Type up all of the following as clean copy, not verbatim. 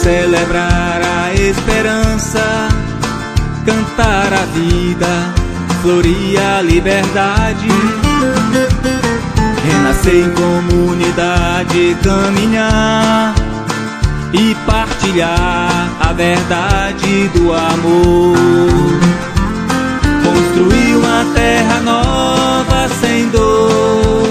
celebrar a esperança, cantar a vida, florir a liberdade, renascer em comunidade, caminhar e partilhar a verdade do amor. Construir uma terra nova sem dor,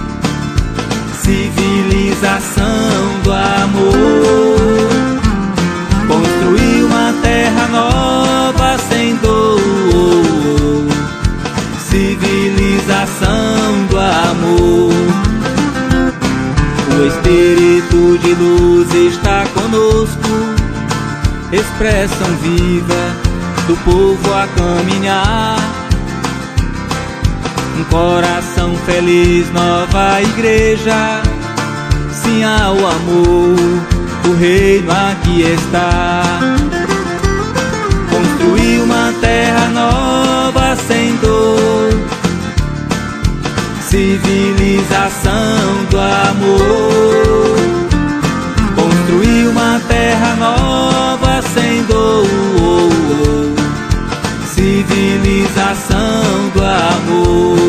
civilização do amor. Construir uma terra nova sem dor, civilização do amor. O Espírito de luz está conosco, expressão viva do povo a caminhar. Um coração feliz, nova igreja, sim ao amor, o reino aqui está. Construir uma terra nova sem dor, civilização do amor. Construir uma terra nova sem dor, civilização do amor.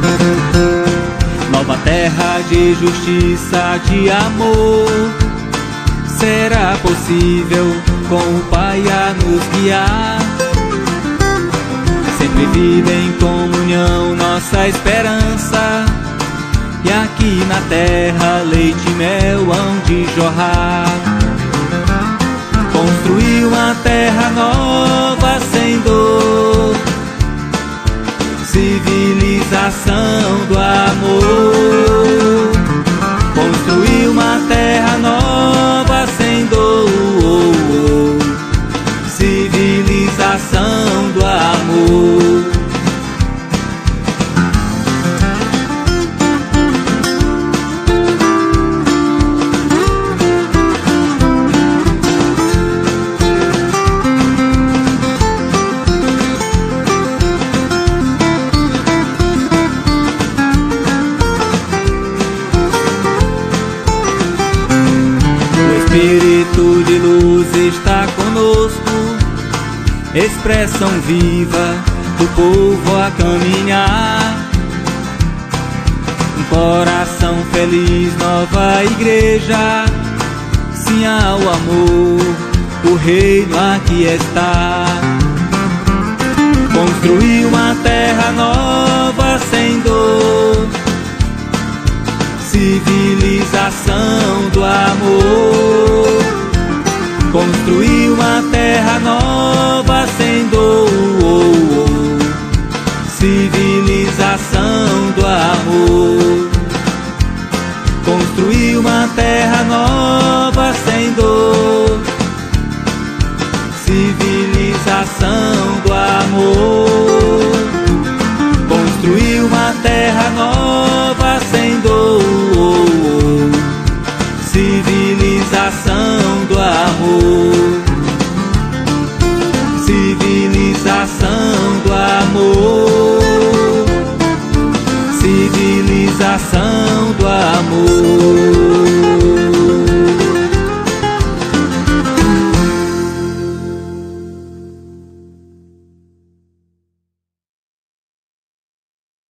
Nova terra de justiça, de amor, será possível com o Pai a nos guiar. Sempre vida em comunhão, nossa esperança, e aqui na terra leite e mel hão de jorrar. Construir uma terra nova sem dor, civilização do amor. Construir uma terra nova sem dor, civilização do amor. Espírito de luz está conosco, expressão viva do povo a caminhar. Um coração feliz, nova igreja, sim ao amor, o reino aqui está. Construir uma terra nova sem dor, civilização do amor. Construir uma terra nova sem dor, civilização do amor. Construir uma terra nova sem dor, civilização do amor. Construir uma terra nova sem dor, civilização do